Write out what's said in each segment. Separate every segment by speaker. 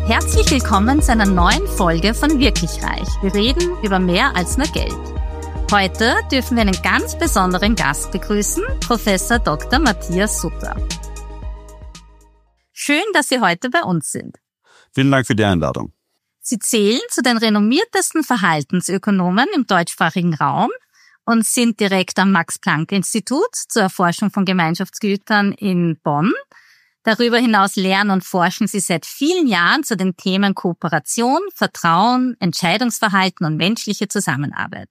Speaker 1: Herzlich willkommen zu einer neuen Folge von Wirklich Reich. Wir reden über mehr als nur Geld. Heute dürfen wir einen ganz besonderen Gast begrüßen, Professor Dr. Matthias Sutter. Schön, dass Sie heute bei uns sind.
Speaker 2: Vielen Dank für die Einladung.
Speaker 1: Sie zählen zu den renommiertesten Verhaltensökonomen im deutschsprachigen Raum und sind Direktor am Max-Planck-Institut zur Erforschung von Gemeinschaftsgütern in Bonn. Darüber hinaus lehren und forschen Sie seit vielen Jahren zu den Themen Kooperation, Vertrauen, Entscheidungsverhalten und menschliche Zusammenarbeit.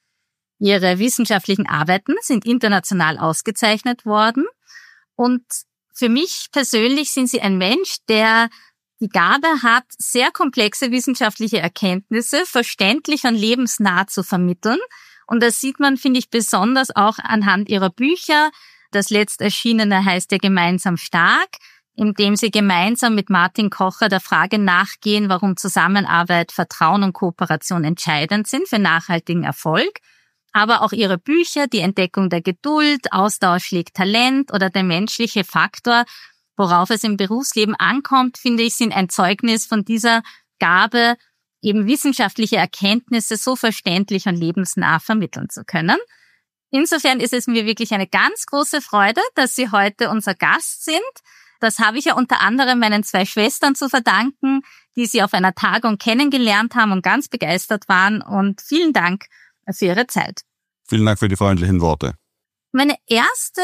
Speaker 1: Ihre wissenschaftlichen Arbeiten sind international ausgezeichnet worden und für mich persönlich sind Sie ein Mensch, der die Gabe hat, sehr komplexe wissenschaftliche Erkenntnisse verständlich und lebensnah zu vermitteln. Und das sieht man, finde ich, besonders auch anhand Ihrer Bücher. Das letzt erschienene heißt ja Gemeinsam stark, in dem Sie gemeinsam mit Martin Kocher der Frage nachgehen, warum Zusammenarbeit, Vertrauen und Kooperation entscheidend sind für nachhaltigen Erfolg. Aber auch Ihre Bücher, die Entdeckung der Geduld, Austausch schlägt Talent oder der menschliche Faktor, worauf es im Berufsleben ankommt, finde ich, sind ein Zeugnis von dieser Gabe, eben wissenschaftliche Erkenntnisse so verständlich und lebensnah vermitteln zu können. Insofern ist es mir wirklich eine ganz große Freude, dass Sie heute unser Gast sind. Das habe ich ja unter anderem meinen 2 Schwestern zu verdanken, die Sie auf einer Tagung kennengelernt haben und ganz begeistert waren. Und vielen Dank für Ihre Zeit.
Speaker 2: Vielen Dank für die freundlichen Worte.
Speaker 1: Meine erste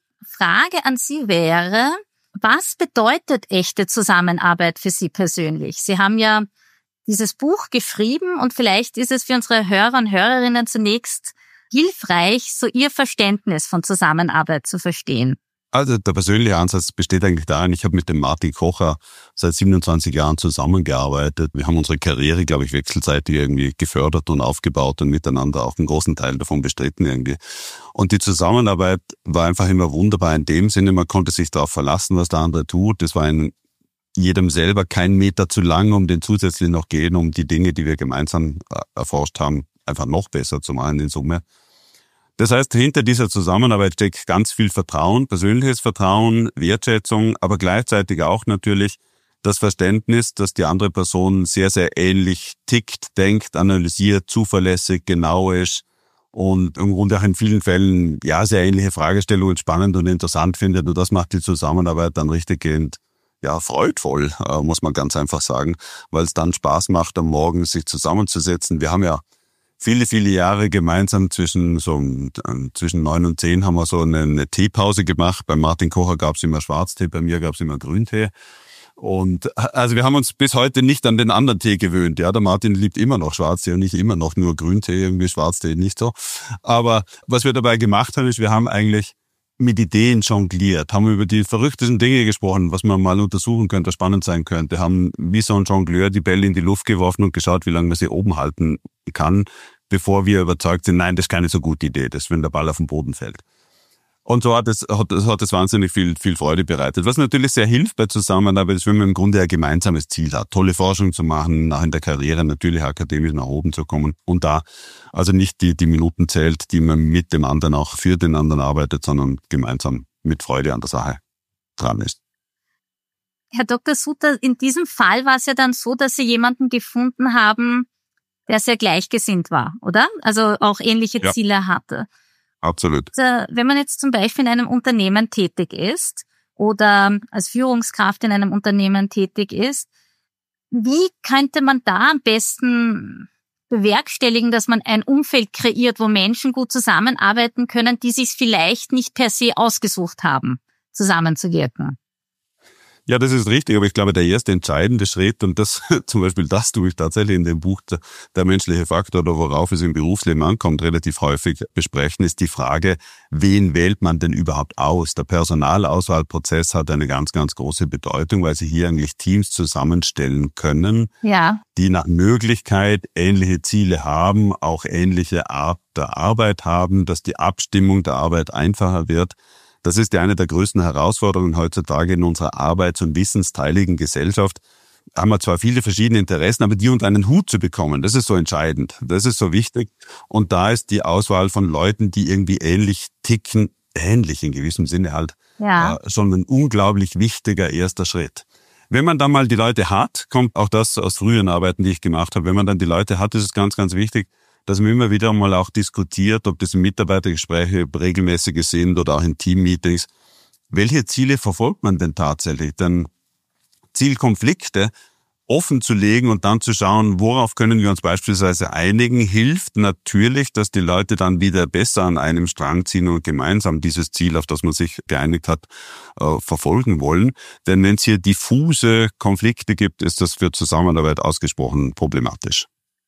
Speaker 1: Frage an Sie wäre, was bedeutet echte Zusammenarbeit für Sie persönlich? Sie haben ja dieses Buch geschrieben und vielleicht ist es für unsere Hörer und Hörerinnen zunächst hilfreich, so Ihr Verständnis von Zusammenarbeit zu verstehen.
Speaker 2: Also der persönliche Ansatz besteht eigentlich darin, ich habe mit dem Martin Kocher seit 27 Jahren zusammengearbeitet. Wir haben unsere Karriere, glaube ich, wechselseitig irgendwie gefördert und aufgebaut und miteinander auch einen großen Teil davon bestritten irgendwie. Und die Zusammenarbeit war einfach immer wunderbar in dem Sinne, man konnte sich darauf verlassen, was der andere tut. Das war in jedem selber kein Meter zu lang, um den zusätzlich noch gehen, um die Dinge, die wir gemeinsam erforscht haben, einfach noch besser zu machen in Summe. Das heißt, hinter dieser Zusammenarbeit steckt ganz viel Vertrauen, persönliches Vertrauen, Wertschätzung, aber gleichzeitig auch natürlich das Verständnis, dass die andere Person sehr, sehr ähnlich tickt, denkt, analysiert, zuverlässig, genau ist und im Grunde auch in vielen Fällen ja sehr ähnliche Fragestellungen spannend und interessant findet. Und das macht die Zusammenarbeit dann richtiggehend ja freudvoll, muss man ganz einfach sagen, weil es dann Spaß macht, am Morgen sich zusammenzusetzen. Wir haben ja viele, viele Jahre gemeinsam zwischen 9 und 10 haben wir so eine Teepause gemacht. Bei Martin Kocher gab es immer Schwarztee, bei mir gab es immer Grüntee. Und also wir haben uns bis heute nicht an den anderen Tee gewöhnt. Ja, der Martin liebt immer noch Schwarztee und nicht immer noch nur Grüntee, irgendwie Schwarztee nicht so. Aber was wir dabei gemacht haben, ist, wir haben eigentlich mit Ideen jongliert, haben über die verrücktesten Dinge gesprochen, was man mal untersuchen könnte, spannend sein könnte, haben wie so ein Jongleur die Bälle in die Luft geworfen und geschaut, wie lange man sie oben halten kann, bevor wir überzeugt sind, nein, das ist keine so gute Idee, das, wenn der Ball auf den Boden fällt. Und so hat es wahnsinnig viel Freude bereitet. Was natürlich sehr hilft bei Zusammenarbeit ist, wenn man im Grunde ein gemeinsames Ziel hat, tolle Forschung zu machen, nach in der Karriere natürlich akademisch nach oben zu kommen und da also nicht die Minuten zählt, die man mit dem anderen auch für den anderen arbeitet, sondern gemeinsam mit Freude an der Sache dran ist.
Speaker 1: Herr Dr. Sutter, in diesem Fall war es ja dann so, dass Sie jemanden gefunden haben, der sehr gleichgesinnt war, oder? Also auch ähnliche Ziele hatte.
Speaker 2: Absolut.
Speaker 1: Wenn man jetzt zum Beispiel in einem Unternehmen tätig ist oder als Führungskraft in einem Unternehmen tätig ist, wie könnte man da am besten bewerkstelligen, dass man ein Umfeld kreiert, wo Menschen gut zusammenarbeiten können, die sich vielleicht nicht per se ausgesucht haben, zusammenzuwirken?
Speaker 2: Ja, das ist richtig, aber ich glaube, der erste entscheidende Schritt, und das zum Beispiel, das tue ich tatsächlich in dem Buch, der menschliche Faktor oder worauf es im Berufsleben ankommt, relativ häufig besprechen, ist die Frage, wen wählt man denn überhaupt aus? Der Personalauswahlprozess hat eine ganz, ganz große Bedeutung, weil Sie hier eigentlich Teams zusammenstellen können, die nach Möglichkeit ähnliche Ziele haben, auch ähnliche Art der Arbeit haben, dass die Abstimmung der Arbeit einfacher wird. Das ist ja eine der größten Herausforderungen heutzutage in unserer arbeits- und wissensteiligen Gesellschaft. Haben wir zwar viele verschiedene Interessen, aber die unter einen Hut zu bekommen, das ist so entscheidend, das ist so wichtig. Und da ist die Auswahl von Leuten, die irgendwie ähnlich ticken, ähnlich in gewissem Sinne halt, schon ein unglaublich wichtiger erster Schritt. Wenn man dann mal die Leute hat, kommt auch das aus früheren Arbeiten, die ich gemacht habe, wenn man dann die Leute hat, ist es ganz, ganz wichtig, dass man immer wieder mal auch diskutiert, ob das in Mitarbeitergespräche regelmäßige sind oder auch in Teammeetings. Welche Ziele verfolgt man denn tatsächlich? Denn Zielkonflikte offen zu legen und dann zu schauen, worauf können wir uns beispielsweise einigen, hilft natürlich, dass die Leute dann wieder besser an einem Strang ziehen und gemeinsam dieses Ziel, auf das man sich geeinigt hat, verfolgen wollen. Denn wenn es hier diffuse Konflikte gibt, ist das für Zusammenarbeit ausgesprochen problematisch.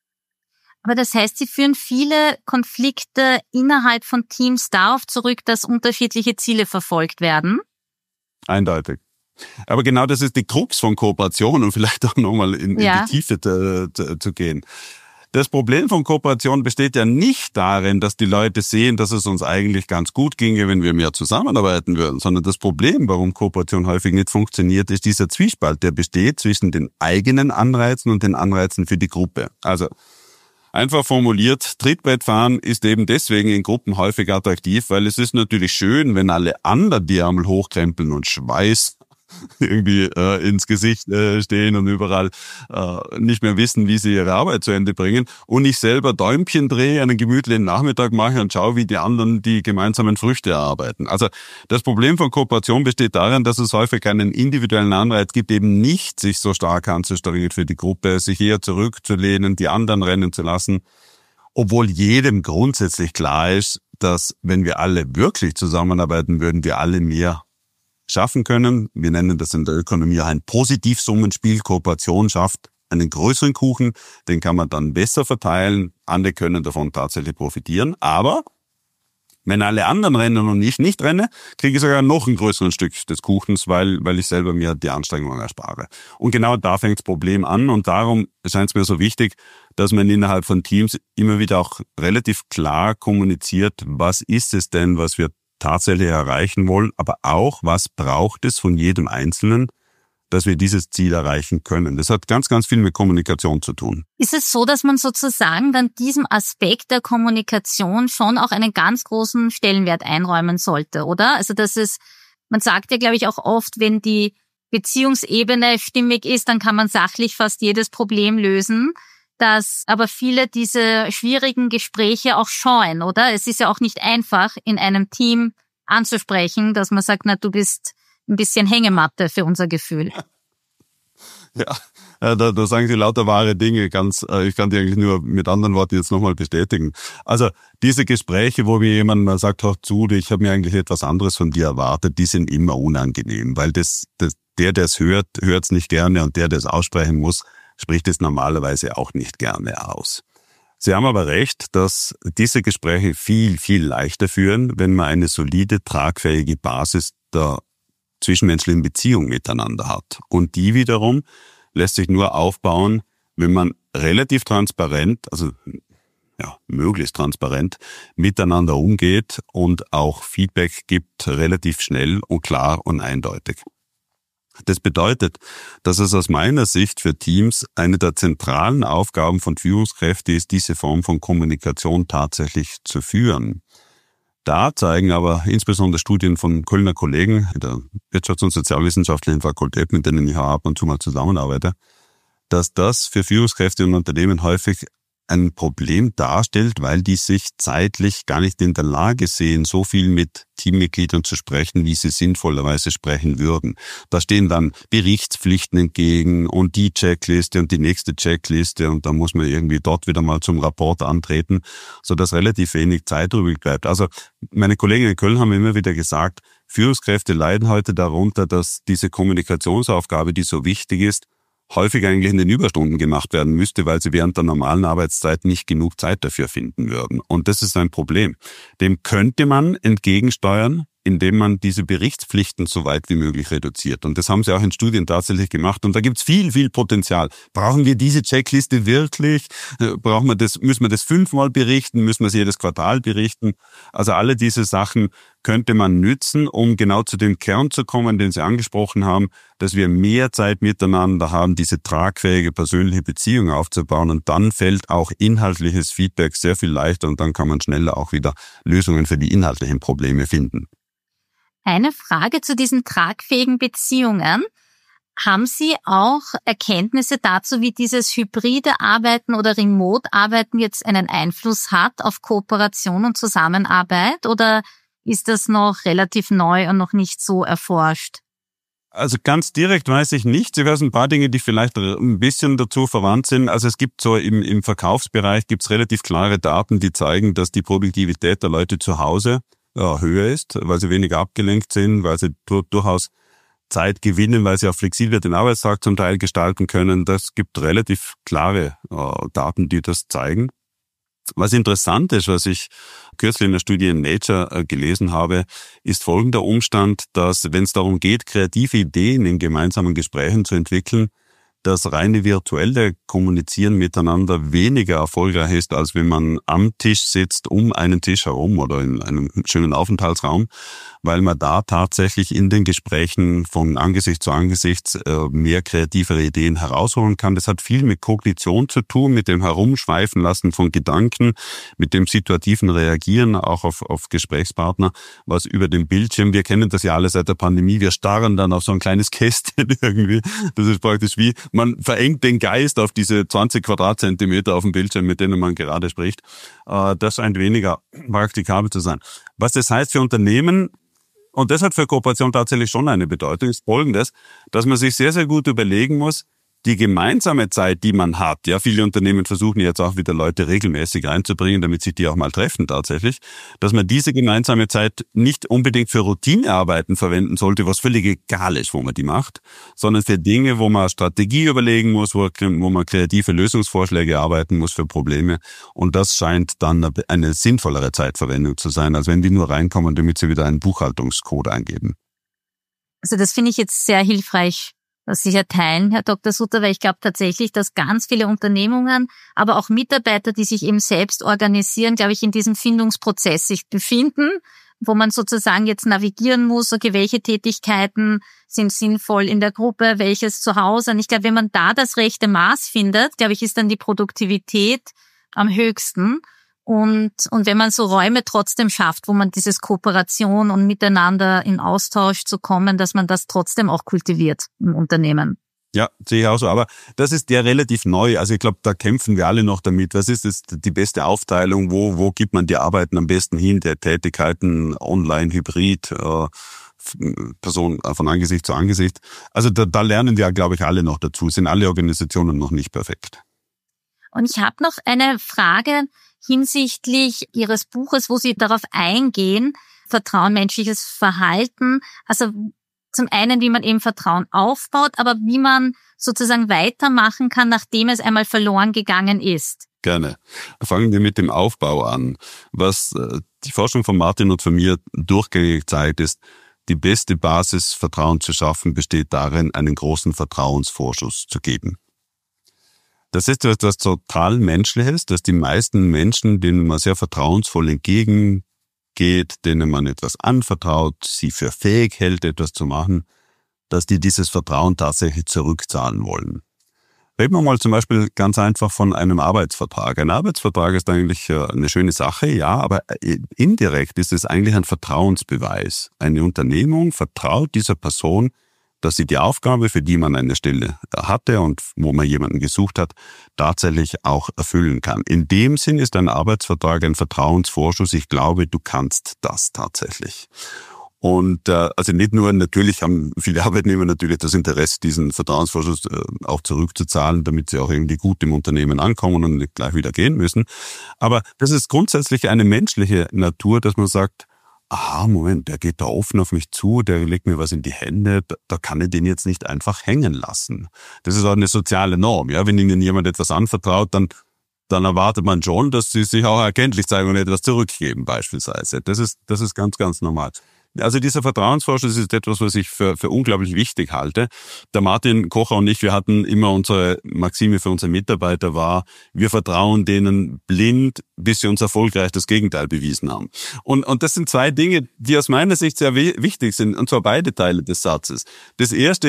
Speaker 1: Aber das heißt, Sie führen viele Konflikte innerhalb von Teams darauf zurück, dass unterschiedliche Ziele verfolgt werden?
Speaker 2: Eindeutig. Aber genau das ist die Krux von Kooperation und vielleicht auch nochmal in die Tiefe zu gehen. Das Problem von Kooperation besteht ja nicht darin, dass die Leute sehen, dass es uns eigentlich ganz gut ginge, wenn wir mehr zusammenarbeiten würden, sondern das Problem, warum Kooperation häufig nicht funktioniert, ist dieser Zwiespalt, der besteht zwischen den eigenen Anreizen und den Anreizen für die Gruppe. Also einfach formuliert, Trittbrettfahren ist eben deswegen in Gruppen häufig attraktiv, weil es ist natürlich schön, wenn alle anderen die Ärmel hochkrempeln und Schweiß irgendwie ins Gesicht stehen und überall nicht mehr wissen, wie sie ihre Arbeit zu Ende bringen. Und ich selber Däumchen drehe, einen gemütlichen Nachmittag mache und schaue, wie die anderen die gemeinsamen Früchte erarbeiten. Also das Problem von Kooperation besteht darin, dass es häufig keinen individuellen Anreiz gibt, eben nicht sich so stark anzustrengen für die Gruppe, sich eher zurückzulehnen, die anderen rennen zu lassen. Obwohl jedem grundsätzlich klar ist, dass wenn wir alle wirklich zusammenarbeiten würden, wir alle mehr schaffen können. Wir nennen das in der Ökonomie ein Positivsummenspiel. Kooperation schafft einen größeren Kuchen, den kann man dann besser verteilen. Andere können davon tatsächlich profitieren. Aber wenn alle anderen rennen und ich nicht renne, kriege ich sogar noch ein größeres Stück des Kuchens, weil ich selber mir die Anstrengungen erspare. Und genau da fängt das Problem an. Und darum scheint es mir so wichtig, dass man innerhalb von Teams immer wieder auch relativ klar kommuniziert, was ist es denn, was wir tatsächlich erreichen wollen, aber auch, was braucht es von jedem Einzelnen, dass wir dieses Ziel erreichen können. Das hat ganz, ganz viel mit Kommunikation zu tun.
Speaker 1: Ist es so, dass man sozusagen dann diesem Aspekt der Kommunikation schon auch einen ganz großen Stellenwert einräumen sollte, oder? Also man sagt ja, glaube ich, auch oft, wenn die Beziehungsebene stimmig ist, dann kann man sachlich fast jedes Problem lösen, dass aber viele diese schwierigen Gespräche auch scheuen, oder? Es ist ja auch nicht einfach, in einem Team anzusprechen, dass man sagt, na, du bist ein bisschen Hängematte für unser Gefühl.
Speaker 2: Ja, da sagen Sie lauter wahre Dinge. Ich kann die eigentlich nur mit anderen Worten jetzt nochmal bestätigen. Also diese Gespräche, wo mir jemand mal sagt, hör zu, ich habe mir eigentlich etwas anderes von dir erwartet, die sind immer unangenehm, weil der es hört, hört es nicht gerne und der es aussprechen muss, spricht es normalerweise auch nicht gerne aus. Sie haben aber recht, dass diese Gespräche viel, viel leichter führen, wenn man eine solide, tragfähige Basis der zwischenmenschlichen Beziehung miteinander hat. Und die wiederum lässt sich nur aufbauen, wenn man relativ transparent, also möglichst transparent miteinander umgeht und auch Feedback gibt, relativ schnell und klar und eindeutig. Das bedeutet, dass es aus meiner Sicht für Teams eine der zentralen Aufgaben von Führungskräften ist, diese Form von Kommunikation tatsächlich zu führen. Da zeigen aber insbesondere Studien von Kölner Kollegen in der Wirtschafts- und Sozialwissenschaftlichen Fakultät, mit denen ich auch ab und zu mal zusammenarbeite, dass das für Führungskräfte und Unternehmen häufig ein Problem darstellt, weil die sich zeitlich gar nicht in der Lage sehen, so viel mit Teammitgliedern zu sprechen, wie sie sinnvollerweise sprechen würden. Da stehen dann Berichtspflichten entgegen und die Checkliste und die nächste Checkliste und da muss man irgendwie dort wieder mal zum Rapport antreten, sodass relativ wenig Zeit übrig bleibt. Also meine Kollegen in Köln haben immer wieder gesagt, Führungskräfte leiden heute darunter, dass diese Kommunikationsaufgabe, die so wichtig ist, häufig eigentlich in den Überstunden gemacht werden müsste, weil sie während der normalen Arbeitszeit nicht genug Zeit dafür finden würden. Und das ist ein Problem. Dem könnte man entgegensteuern, indem man diese Berichtspflichten so weit wie möglich reduziert. Und das haben sie auch in Studien tatsächlich gemacht. Und da gibt's viel, viel Potenzial. Brauchen wir diese Checkliste wirklich? Müssen wir das 5-mal berichten? Müssen wir es jedes Quartal berichten? Also alle diese Sachen könnte man nützen, um genau zu dem Kern zu kommen, den Sie angesprochen haben, dass wir mehr Zeit miteinander haben, diese tragfähige persönliche Beziehung aufzubauen. Und dann fällt auch inhaltliches Feedback sehr viel leichter und dann kann man schneller auch wieder Lösungen für die inhaltlichen Probleme finden.
Speaker 1: Eine Frage zu diesen tragfähigen Beziehungen. Haben Sie auch Erkenntnisse dazu, wie dieses hybride Arbeiten oder Remote-Arbeiten jetzt einen Einfluss hat auf Kooperation und Zusammenarbeit? Oder ist das noch relativ neu und noch nicht so erforscht?
Speaker 2: Also ganz direkt weiß ich nicht. Ich weiß ein paar Dinge, die vielleicht ein bisschen dazu verwandt sind. Also es gibt so im Verkaufsbereich gibt's relativ klare Daten, die zeigen, dass die Produktivität der Leute zu Hause höher ist, weil sie weniger abgelenkt sind, weil sie durchaus Zeit gewinnen, weil sie auch flexibler den Arbeitstag zum Teil gestalten können. Das gibt relativ klare Daten, die das zeigen. Was interessant ist, was ich kürzlich in der Studie in Nature gelesen habe, ist folgender Umstand, dass wenn es darum geht, kreative Ideen in gemeinsamen Gesprächen zu entwickeln, das reine virtuelle Kommunizieren miteinander weniger erfolgreich ist, als wenn man am Tisch sitzt, um einen Tisch herum oder in einem schönen Aufenthaltsraum, weil man da tatsächlich in den Gesprächen von Angesicht zu Angesicht mehr kreativere Ideen herausholen kann. Das hat viel mit Kognition zu tun, mit dem Herumschweifen lassen von Gedanken, mit dem situativen Reagieren auch auf Gesprächspartner, was über den Bildschirm, wir kennen das ja alle seit der Pandemie, wir starren dann auf so ein kleines Kästchen irgendwie. Das ist praktisch wie, man verengt den Geist auf diese 20 Quadratzentimeter auf dem Bildschirm, mit denen man gerade spricht. Das scheint weniger praktikabel zu sein. Was das heißt für Unternehmen, und das hat für Kooperation tatsächlich schon eine Bedeutung, ist Folgendes, dass man sich sehr, sehr gut überlegen muss, die gemeinsame Zeit, die man hat, ja, viele Unternehmen versuchen jetzt auch wieder Leute regelmäßig reinzubringen, damit sich die auch mal treffen tatsächlich, dass man diese gemeinsame Zeit nicht unbedingt für Routinearbeiten verwenden sollte, was völlig egal ist, wo man die macht, sondern für Dinge, wo man Strategie überlegen muss, wo man kreative Lösungsvorschläge arbeiten muss für Probleme. Und das scheint dann eine sinnvollere Zeitverwendung zu sein, als wenn die nur reinkommen, damit sie wieder einen Buchhaltungscode eingeben.
Speaker 1: Also das finde ich jetzt sehr hilfreich, was Sie hier teilen, Herr Dr. Sutter, weil ich glaube tatsächlich, dass ganz viele Unternehmungen, aber auch Mitarbeiter, die sich eben selbst organisieren, glaube ich, in diesem Findungsprozess sich befinden, wo man sozusagen jetzt navigieren muss, okay, welche Tätigkeiten sind sinnvoll in der Gruppe, welches zu Hause. Und ich glaube, wenn man da das rechte Maß findet, glaube ich, ist dann die Produktivität am höchsten. Und wenn man so Räume trotzdem schafft, wo man dieses Kooperation und miteinander in Austausch zu kommen, dass man das trotzdem auch kultiviert im Unternehmen.
Speaker 2: Ja, sehe ich auch so. Aber das ist ja relativ neu. Also ich glaube, da kämpfen wir alle noch damit. Was ist das, die beste Aufteilung? Wo gibt man die Arbeiten am besten hin? Der Tätigkeiten online, hybrid, Person von Angesicht zu Angesicht. Also da lernen wir, glaube ich, alle noch dazu. Sind alle Organisationen noch nicht perfekt.
Speaker 1: Und ich habe noch eine Frage hinsichtlich Ihres Buches, wo Sie darauf eingehen, Vertrauen, menschliches Verhalten. Also zum einen, wie man eben Vertrauen aufbaut, aber wie man sozusagen weitermachen kann, nachdem es einmal verloren gegangen ist.
Speaker 2: Gerne. Fangen wir mit dem Aufbau an. Was die Forschung von Martin und von mir durchgängig zeigt, ist, die beste Basis, Vertrauen zu schaffen, besteht darin, einen großen Vertrauensvorschuss zu geben. Das ist etwas total Menschliches, dass die meisten Menschen, denen man sehr vertrauensvoll entgegengeht, denen man etwas anvertraut, sie für fähig hält, etwas zu machen, dass die dieses Vertrauen tatsächlich zurückzahlen wollen. Reden wir mal zum Beispiel ganz einfach von einem Arbeitsvertrag. Ein Arbeitsvertrag ist eigentlich eine schöne Sache, ja, aber indirekt ist es eigentlich ein Vertrauensbeweis. Eine Unternehmung vertraut dieser Person, dass sie die Aufgabe, für die man eine Stelle hatte und wo man jemanden gesucht hat, tatsächlich auch erfüllen kann. In dem Sinn ist ein Arbeitsvertrag ein Vertrauensvorschuss. Ich glaube, du kannst das tatsächlich. Und also nicht nur, natürlich haben viele Arbeitnehmer natürlich das Interesse, diesen Vertrauensvorschuss auch zurückzuzahlen, damit sie auch irgendwie gut im Unternehmen ankommen und nicht gleich wieder gehen müssen. Aber das ist grundsätzlich eine menschliche Natur, dass man sagt, aha, Moment, der geht da offen auf mich zu, der legt mir was in die Hände, da kann ich den jetzt nicht einfach hängen lassen. Das ist auch eine soziale Norm, ja. Wenn Ihnen jemand etwas anvertraut, dann erwartet man schon, dass Sie sich auch erkenntlich zeigen und etwas zurückgeben, beispielsweise. Das ist ganz, ganz normal. Also dieser Vertrauensvorschuss ist etwas, was ich für unglaublich wichtig halte. Der Martin Kocher und ich, wir hatten immer unsere Maxime für unsere Mitarbeiter war, wir vertrauen denen blind, bis sie uns erfolgreich das Gegenteil bewiesen haben. Und das sind zwei Dinge, die aus meiner Sicht sehr wichtig sind, und zwar beide Teile des Satzes. Das erste ist,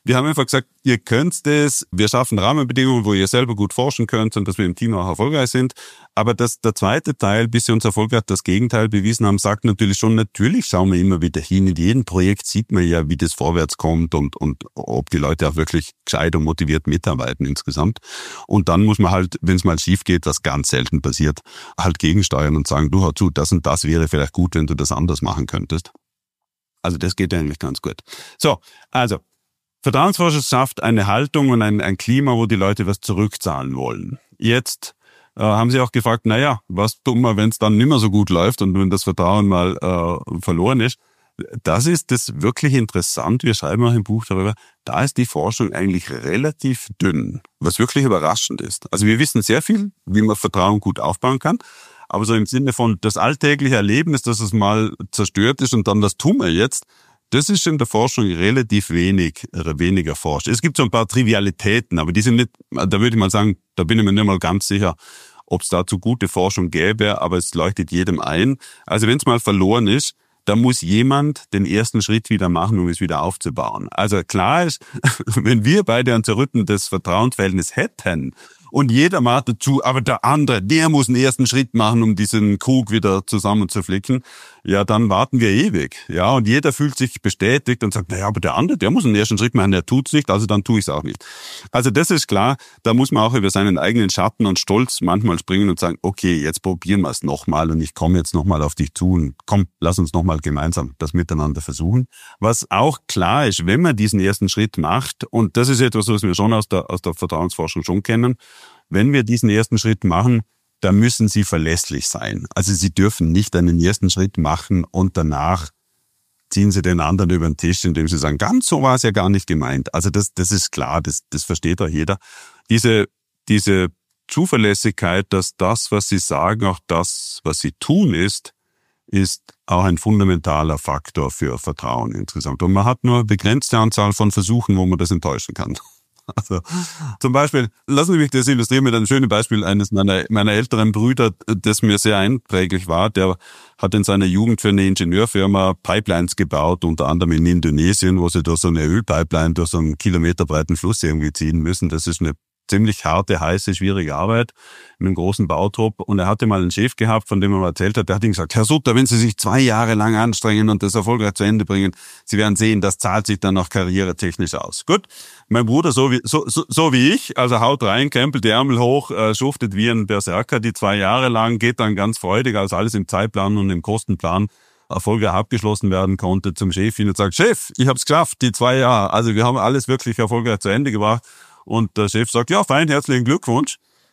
Speaker 2: Wir haben einfach gesagt, ihr könnt das, wir schaffen Rahmenbedingungen, wo ihr selber gut forschen könnt und dass wir im Team auch erfolgreich sind. Aber der zweite Teil, bis sie uns erfolgreich das Gegenteil bewiesen haben, sagt natürlich schon, natürlich schauen wir immer wieder hin. In jedem Projekt sieht man ja, wie das vorwärts kommt und ob die Leute auch wirklich gescheit und motiviert mitarbeiten insgesamt. Und dann muss man halt, wenn es mal schief geht, was ganz selten passiert, halt gegensteuern und sagen, du hör zu, das und das wäre vielleicht gut, wenn du das anders machen könntest. Also das geht eigentlich ganz gut. So, also Vertrauensvorschuss schafft eine Haltung und ein Klima, wo die Leute was zurückzahlen wollen. Jetzt haben sie auch gefragt, naja, was tun wir, wenn es dann nicht mehr so gut läuft und wenn das Vertrauen mal verloren ist. Das ist das wirklich interessant. Wir schreiben auch im Buch darüber, da ist die Forschung eigentlich relativ dünn, was wirklich überraschend ist. Also wir wissen sehr viel, wie man Vertrauen gut aufbauen kann, aber so im Sinne von das alltägliche Erlebnis, dass es mal zerstört ist und dann das tun wir jetzt, das ist in der Forschung relativ wenig erforscht. Es gibt so ein paar Trivialitäten, aber die sind nicht, da würde ich mal sagen, da bin ich mir nicht mal ganz sicher, ob es dazu gute Forschung gäbe, aber es leuchtet jedem ein. Also wenn es mal verloren ist, da muss jemand den ersten Schritt wieder machen, um es wieder aufzubauen. Also klar ist, wenn wir beide ein zerrüttendes Vertrauensverhältnis hätten und jeder macht dazu, aber der andere, der muss einen ersten Schritt machen, um diesen Krug wieder zusammenzuflicken, ja, dann warten wir ewig. Ja, und jeder fühlt sich bestätigt und sagt, naja, aber der andere, der muss einen ersten Schritt machen, der tut's nicht, also dann tue ich es auch nicht. Also das ist klar, da muss man auch über seinen eigenen Schatten und Stolz manchmal springen und sagen, okay, jetzt probieren wir es nochmal und ich komme jetzt nochmal auf dich zu und komm, lass uns nochmal gemeinsam das miteinander versuchen. Was auch klar ist, wenn man diesen ersten Schritt macht, und das ist etwas, was wir schon aus der Vertrauensforschung schon kennen, wenn wir diesen ersten Schritt machen, da müssen sie verlässlich sein. Also sie dürfen nicht einen ersten Schritt machen und danach ziehen sie den anderen über den Tisch, indem sie sagen, ganz so war es ja gar nicht gemeint. Also das ist klar, das versteht auch jeder. Diese Zuverlässigkeit, dass das, was sie sagen, auch das, was sie tun ist auch ein fundamentaler Faktor für Vertrauen insgesamt. Und man hat nur eine begrenzte Anzahl von Versuchen, wo man das enttäuschen kann. Also zum Beispiel, lassen Sie mich das illustrieren mit einem schönen Beispiel eines meiner älteren Brüder, das mir sehr einträglich war. Der hat in seiner Jugend für eine Ingenieurfirma Pipelines gebaut, unter anderem in Indonesien, wo sie durch so eine Ölpipeline durch so einen kilometerbreiten Fluss irgendwie ziehen müssen. Das ist eine ziemlich harte, heiße, schwierige Arbeit in einem großen Bautrupp. Und er hatte mal einen Chef gehabt, von dem er mal erzählt hat, der hat ihm gesagt, Herr Sutter, wenn Sie sich 2 Jahre lang anstrengen und das erfolgreich zu Ende bringen, Sie werden sehen, das zahlt sich dann auch karrieretechnisch aus. Gut, mein Bruder so wie ich, also haut rein, krempelt die Ärmel hoch, schuftet wie ein Berserker die 2 Jahre lang, geht dann ganz freudig, als alles im Zeitplan und im Kostenplan erfolgreich abgeschlossen werden konnte, zum Chef hin und sagt, Chef, ich habe es geschafft, die 2 Jahre, also wir haben alles wirklich erfolgreich zu Ende gebracht. Und der Chef sagt, ja, fein, herzlichen Glückwunsch.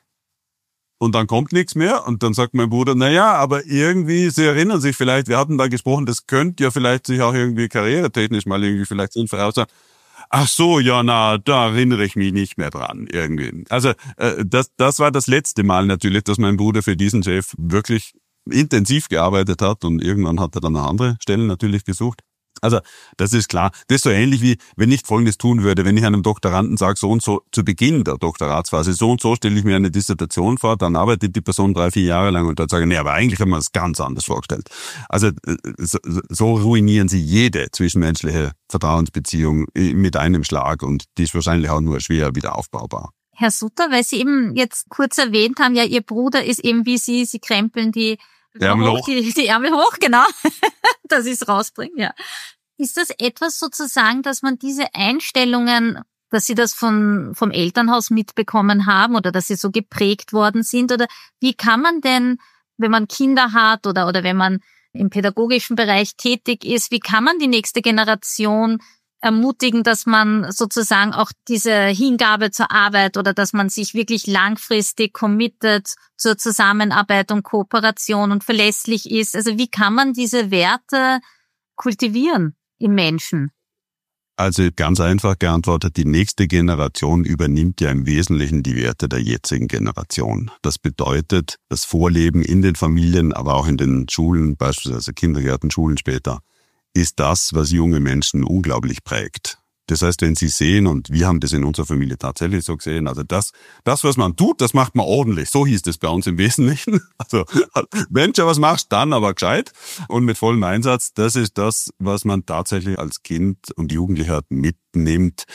Speaker 2: Und dann kommt nichts mehr. Und dann sagt mein Bruder, naja, aber irgendwie, Sie erinnern sich vielleicht, wir hatten da gesprochen, das könnte ja vielleicht sich auch irgendwie karrieretechnisch mal irgendwie vielleicht sinnvoll aussehen. Ach so, ja, da erinnere ich mich nicht mehr dran, irgendwie. Also, das war das letzte Mal natürlich, dass mein Bruder für diesen Chef wirklich intensiv gearbeitet hat und irgendwann hat er dann eine andere Stelle natürlich gesucht. Also, das ist klar. Das ist so ähnlich wie, wenn ich Folgendes tun würde, wenn ich einem Doktoranden sage, so und so, zu Beginn der Doktoratsphase, so und so stelle ich mir eine Dissertation vor, dann arbeitet die Person 3-4 Jahre lang und dann sage ich, nee, aber eigentlich haben wir es ganz anders vorgestellt. Also, so ruinieren sie jede zwischenmenschliche Vertrauensbeziehung mit einem Schlag und die ist wahrscheinlich auch nur schwer wieder aufbaubar.
Speaker 1: Herr Sutter, weil Sie eben jetzt kurz erwähnt haben, ja, Ihr Bruder ist eben wie Sie krempeln die Ärmel hoch, die Ärmel hoch, genau, dass ich es rausbringe, ja. Ist das etwas sozusagen, dass man diese Einstellungen, dass Sie das vom Elternhaus mitbekommen haben oder dass Sie so geprägt worden sind? Oder wie kann man denn, wenn man Kinder hat oder wenn man im pädagogischen Bereich tätig ist, wie kann man die nächste Generation ermutigen, dass man sozusagen auch diese Hingabe zur Arbeit oder dass man sich wirklich langfristig committet zur Zusammenarbeit und Kooperation und verlässlich ist? Also wie kann man diese Werte kultivieren im Menschen?
Speaker 2: Also ganz einfach geantwortet, die nächste Generation übernimmt ja im Wesentlichen die Werte der jetzigen Generation. Das bedeutet, das Vorleben in den Familien, aber auch in den Schulen, beispielsweise Kindergärten, Schulen später, ist das, was junge Menschen unglaublich prägt. Das heißt, wenn sie sehen, und wir haben das in unserer Familie tatsächlich so gesehen, also das, was man tut, das macht man ordentlich. So hieß es bei uns im Wesentlichen. Also, wenn du was machst, dann aber gescheit und mit vollem Einsatz. Das ist das, was man tatsächlich als Kind und Jugendlicher mitnimmt.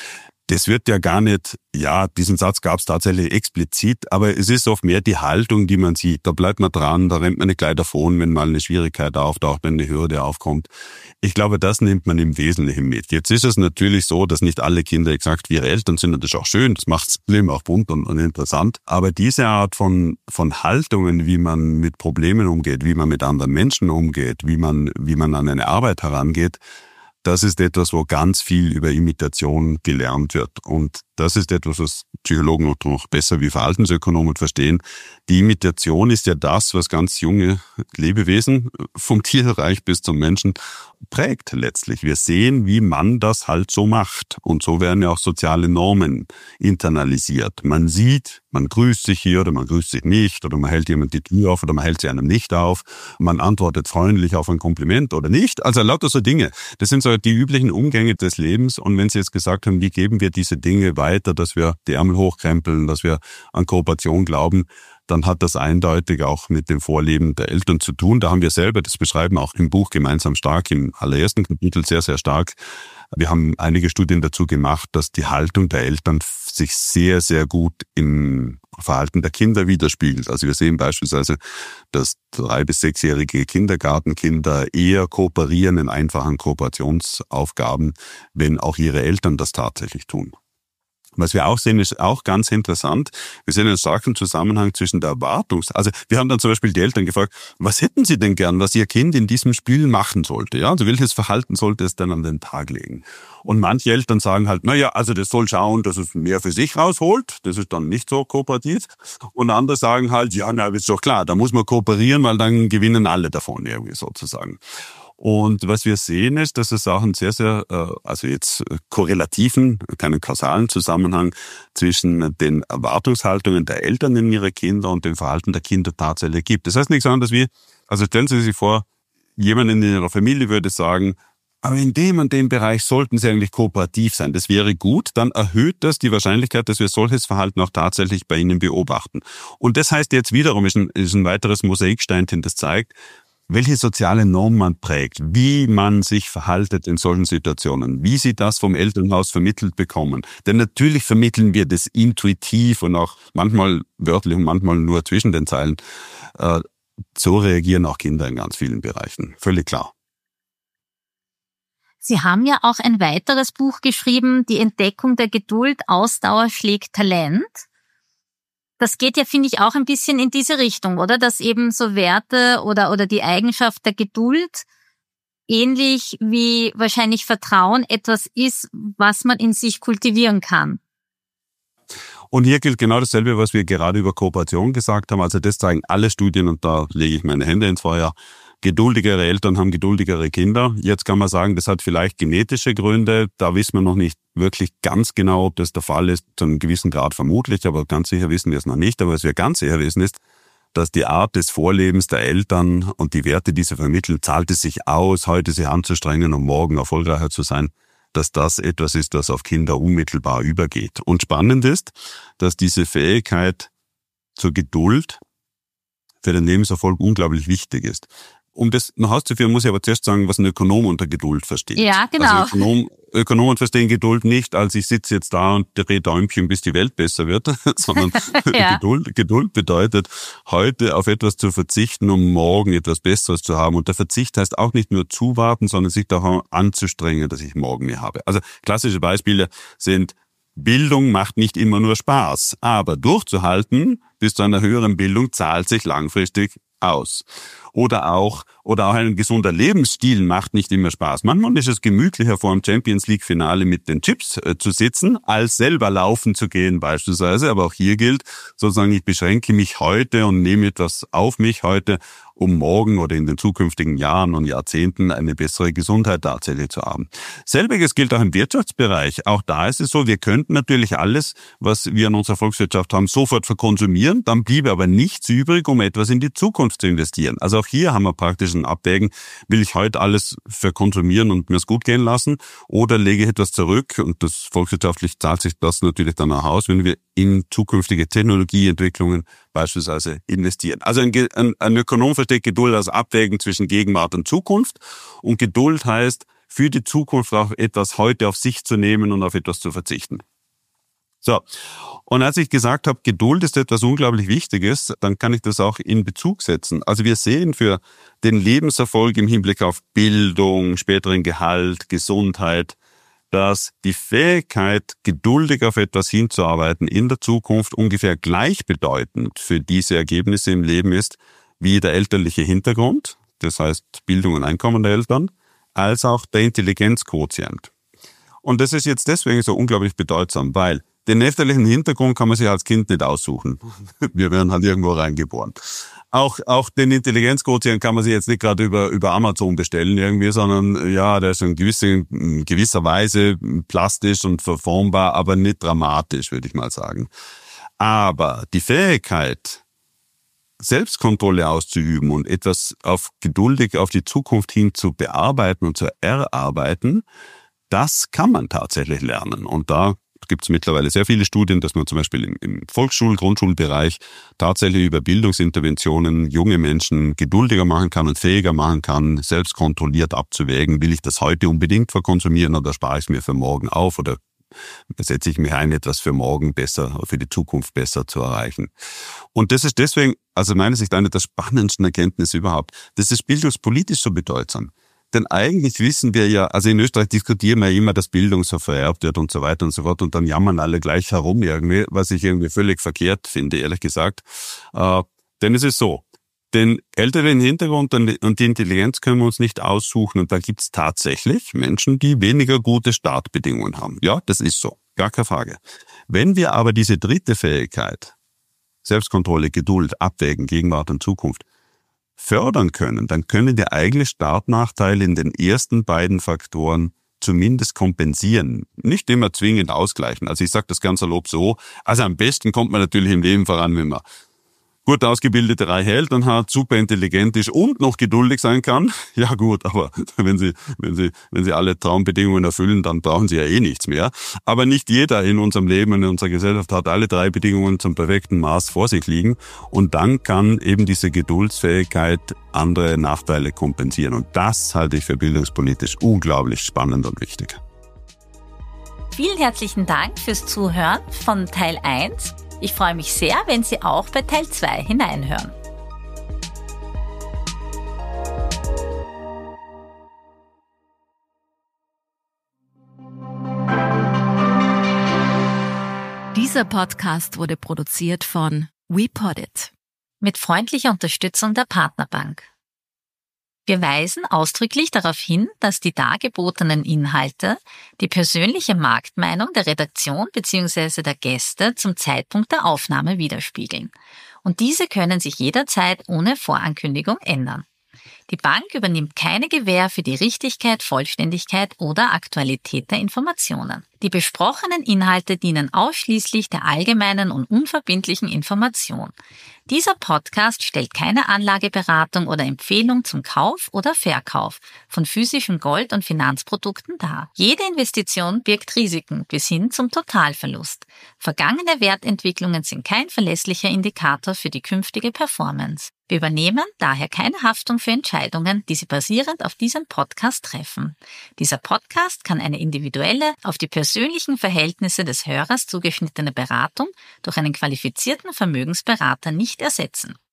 Speaker 2: Das wird ja gar nicht, ja, diesen Satz gab es tatsächlich explizit, aber es ist oft mehr die Haltung, die man sieht. Da bleibt man dran, da rennt man nicht gleich davon, wenn mal eine Schwierigkeit auftaucht, wenn eine Hürde aufkommt. Ich glaube, das nimmt man im Wesentlichen mit. Jetzt ist es natürlich so, dass nicht alle Kinder exakt wie ihre Eltern sind, und das ist auch schön, das macht das Leben auch bunt und interessant. Aber diese Art von Haltungen, wie man mit Problemen umgeht, wie man mit anderen Menschen umgeht, wie man an eine Arbeit herangeht, das ist etwas, wo ganz viel über Imitation gelernt wird. Und das ist etwas, was Psychologen noch besser wie Verhaltensökonomen verstehen. Die Imitation ist ja das, was ganz junge Lebewesen, vom Tierreich bis zum Menschen, prägt letztlich. Wir sehen, wie man das halt so macht. Und so werden ja auch soziale Normen internalisiert. Man sieht, man grüßt sich hier oder man grüßt sich nicht, oder man hält jemand die Tür auf oder man hält sie einem nicht auf. Man antwortet freundlich auf ein Kompliment oder nicht. Also lauter so Dinge. Das sind so die üblichen Umgänge des Lebens. Und wenn Sie jetzt gesagt haben, wie geben wir diese Dinge weiter, dass wir die Ärmel hochkrempeln, dass wir an Kooperation glauben, dann hat das eindeutig auch mit dem Vorleben der Eltern zu tun. Da haben wir selber, das beschreiben auch im Buch Gemeinsam stark, im allerersten Kapitel sehr, sehr stark. Wir haben einige Studien dazu gemacht, dass die Haltung der Eltern sich sehr, sehr gut im Verhalten der Kinder widerspiegelt. Also wir sehen beispielsweise, dass 3- bis 6-jährige Kindergartenkinder eher kooperieren in einfachen Kooperationsaufgaben, wenn auch ihre Eltern das tatsächlich tun. Was wir auch sehen, ist auch ganz interessant. Wir sehen einen starken Zusammenhang zwischen der also wir haben dann zum Beispiel die Eltern gefragt, was hätten sie denn gern, was ihr Kind in diesem Spiel machen sollte? Ja, also welches Verhalten sollte es dann an den Tag legen? Und manche Eltern sagen halt, also das soll schauen, dass es mehr für sich rausholt. Das ist dann nicht so kooperativ. Und andere sagen halt, ist doch klar, da muss man kooperieren, weil dann gewinnen alle davon irgendwie sozusagen. Und was wir sehen ist, dass es auch einen sehr, sehr, korrelativen, keinen kausalen Zusammenhang zwischen den Erwartungshaltungen der Eltern in ihre Kinder und dem Verhalten der Kinder tatsächlich gibt. Das heißt nichts anderes wie, also stellen Sie sich vor, jemand in Ihrer Familie würde sagen, aber in dem und dem Bereich sollten Sie eigentlich kooperativ sein. Das wäre gut, dann erhöht das die Wahrscheinlichkeit, dass wir solches Verhalten auch tatsächlich bei Ihnen beobachten. Und das heißt jetzt wiederum, ist ein weiteres Mosaiksteinchen, das zeigt, welche soziale Norm man prägt, wie man sich verhaltet in solchen Situationen, wie sie das vom Elternhaus vermittelt bekommen. Denn natürlich vermitteln wir das intuitiv und auch manchmal wörtlich und manchmal nur zwischen den Zeilen. So reagieren auch Kinder in ganz vielen Bereichen. Völlig klar.
Speaker 1: Sie haben ja auch ein weiteres Buch geschrieben, Die Entdeckung der Geduld, Ausdauer schlägt Talent. Das geht ja, finde ich, auch ein bisschen in diese Richtung, oder? Dass eben so Werte oder die Eigenschaft der Geduld ähnlich wie wahrscheinlich Vertrauen etwas ist, was man in sich kultivieren kann.
Speaker 2: Und hier gilt genau dasselbe, was wir gerade über Kooperation gesagt haben. Also das zeigen alle Studien und da lege ich meine Hände ins Feuer. Geduldigere Eltern haben geduldigere Kinder. Jetzt kann man sagen, das hat vielleicht genetische Gründe. Da wissen wir noch nicht wirklich ganz genau, ob das der Fall ist. Zu einem gewissen Grad vermutlich, aber ganz sicher wissen wir es noch nicht. Aber was wir ganz sicher wissen ist, dass die Art des Vorlebens der Eltern und die Werte, die sie vermitteln, zahlt es sich aus, heute sich anzustrengen, um morgen erfolgreicher zu sein, dass das etwas ist, das auf Kinder unmittelbar übergeht. Und spannend ist, dass diese Fähigkeit zur Geduld für den Lebenserfolg unglaublich wichtig ist. Um das nach Hause zu führen, muss ich aber zuerst sagen, was ein Ökonom unter Geduld versteht.
Speaker 1: Ja, genau.
Speaker 2: Also Ökonomen verstehen Geduld nicht, als ich sitze jetzt da und drehe Däumchen, bis die Welt besser wird, sondern ja. Geduld bedeutet, heute auf etwas zu verzichten, um morgen etwas Besseres zu haben. Und der Verzicht heißt auch nicht nur zuwarten, sondern sich auch anzustrengen, dass ich morgen mehr habe. Also klassische Beispiele sind, Bildung macht nicht immer nur Spaß, aber durchzuhalten bis zu einer höheren Bildung zahlt sich langfristig aus. Oder auch ein gesunder Lebensstil macht nicht immer Spaß. Manchmal ist es gemütlicher, vor dem Champions-League-Finale mit den Chips zu sitzen, als selber laufen zu gehen beispielsweise. Aber auch hier gilt sozusagen, ich beschränke mich heute und nehme etwas auf mich heute, um morgen oder in den zukünftigen Jahren und Jahrzehnten eine bessere Gesundheit tatsächlich zu haben. Selbiges gilt auch im Wirtschaftsbereich. Auch da ist es so, wir könnten natürlich alles, was wir in unserer Volkswirtschaft haben, sofort verkonsumieren. Dann bliebe aber nichts übrig, um etwas in die Zukunft zu investieren. Also auch hier haben wir praktisch ein Abwägen, will ich heute alles verkonsumieren und mir es gut gehen lassen oder lege ich etwas zurück, und das volkswirtschaftlich zahlt sich das natürlich dann auch aus, wenn wir in zukünftige Technologieentwicklungen beispielsweise investieren. Also ein Ökonom versteht Geduld als Abwägen zwischen Gegenwart und Zukunft, und Geduld heißt, für die Zukunft auch etwas heute auf sich zu nehmen und auf etwas zu verzichten. So, und als ich gesagt habe, Geduld ist etwas unglaublich Wichtiges, dann kann ich das auch in Bezug setzen. Also wir sehen für den Lebenserfolg im Hinblick auf Bildung, späteren Gehalt, Gesundheit, dass die Fähigkeit, geduldig auf etwas hinzuarbeiten, in der Zukunft ungefähr gleichbedeutend für diese Ergebnisse im Leben ist, wie der elterliche Hintergrund, das heißt Bildung und Einkommen der Eltern, als auch der Intelligenzquotient. Und das ist jetzt deswegen so unglaublich bedeutsam, weil den elterlichen Hintergrund kann man sich als Kind nicht aussuchen. Wir werden halt irgendwo reingeboren. Auch den Intelligenzquotient kann man sich jetzt nicht gerade über Amazon bestellen irgendwie, sondern ja, der ist in gewisser Weise plastisch und verformbar, aber nicht dramatisch, würde ich mal sagen. Aber die Fähigkeit, Selbstkontrolle auszuüben und etwas geduldig auf die Zukunft hin zu bearbeiten und zu erarbeiten, das kann man tatsächlich lernen. Und da gibt es mittlerweile sehr viele Studien, dass man zum Beispiel im Grundschulbereich tatsächlich über Bildungsinterventionen junge Menschen geduldiger machen kann und fähiger machen kann, selbst kontrolliert abzuwägen, will ich das heute unbedingt verkonsumieren oder spare ich es mir für morgen auf oder setze ich mich ein, etwas für morgen besser, für die Zukunft besser zu erreichen. Und das ist deswegen, also meiner Sicht, eine der spannendsten Erkenntnisse überhaupt. Das ist bildungspolitisch so bedeutsam. Denn eigentlich wissen wir ja, also in Österreich diskutieren wir ja immer, dass Bildung so vererbt wird und so weiter und so fort und dann jammern alle gleich herum irgendwie, was ich irgendwie völlig verkehrt finde, ehrlich gesagt. Denn es ist so, den älteren Hintergrund und die Intelligenz können wir uns nicht aussuchen und da gibt es tatsächlich Menschen, die weniger gute Startbedingungen haben. Ja, das ist so, gar keine Frage. Wenn wir aber diese dritte Fähigkeit, Selbstkontrolle, Geduld, Abwägen, Gegenwart und Zukunft, fördern können, dann können die eigene Startnachteile in den ersten beiden Faktoren zumindest kompensieren. Nicht immer zwingend ausgleichen. Also ich sage das ganz salopp so. Also am besten kommt man natürlich im Leben voran, wenn man gut ausgebildete reiche Eltern hat, super intelligent ist und noch geduldig sein kann. Ja gut, aber wenn sie alle Traumbedingungen erfüllen, dann brauchen sie ja eh nichts mehr. Aber nicht jeder in unserem Leben und in unserer Gesellschaft hat alle drei Bedingungen zum perfekten Maß vor sich liegen. Und dann kann eben diese Geduldsfähigkeit andere Nachteile kompensieren. Und das halte ich für bildungspolitisch unglaublich spannend und wichtig.
Speaker 1: Vielen herzlichen Dank fürs Zuhören von Teil 1. Ich freue mich sehr, wenn Sie auch bei Teil 2 hineinhören. Dieser Podcast wurde produziert von WePodit mit freundlicher Unterstützung der Partnerbank. Wir weisen ausdrücklich darauf hin, dass die dargebotenen Inhalte die persönliche Marktmeinung der Redaktion bzw. der Gäste zum Zeitpunkt der Aufnahme widerspiegeln. Und diese können sich jederzeit ohne Vorankündigung ändern. Die Bank übernimmt keine Gewähr für die Richtigkeit, Vollständigkeit oder Aktualität der Informationen. Die besprochenen Inhalte dienen ausschließlich der allgemeinen und unverbindlichen Information. Dieser Podcast stellt keine Anlageberatung oder Empfehlung zum Kauf oder Verkauf von physischem Gold- und Finanzprodukten dar. Jede Investition birgt Risiken bis hin zum Totalverlust. Vergangene Wertentwicklungen sind kein verlässlicher Indikator für die künftige Performance. Wir übernehmen daher keine Haftung für Entscheidungen, die Sie basierend auf diesem Podcast treffen. Dieser Podcast kann eine individuelle, auf die persönlichen Verhältnisse des Hörers zugeschnittene Beratung durch einen qualifizierten Vermögensberater nicht ersetzen.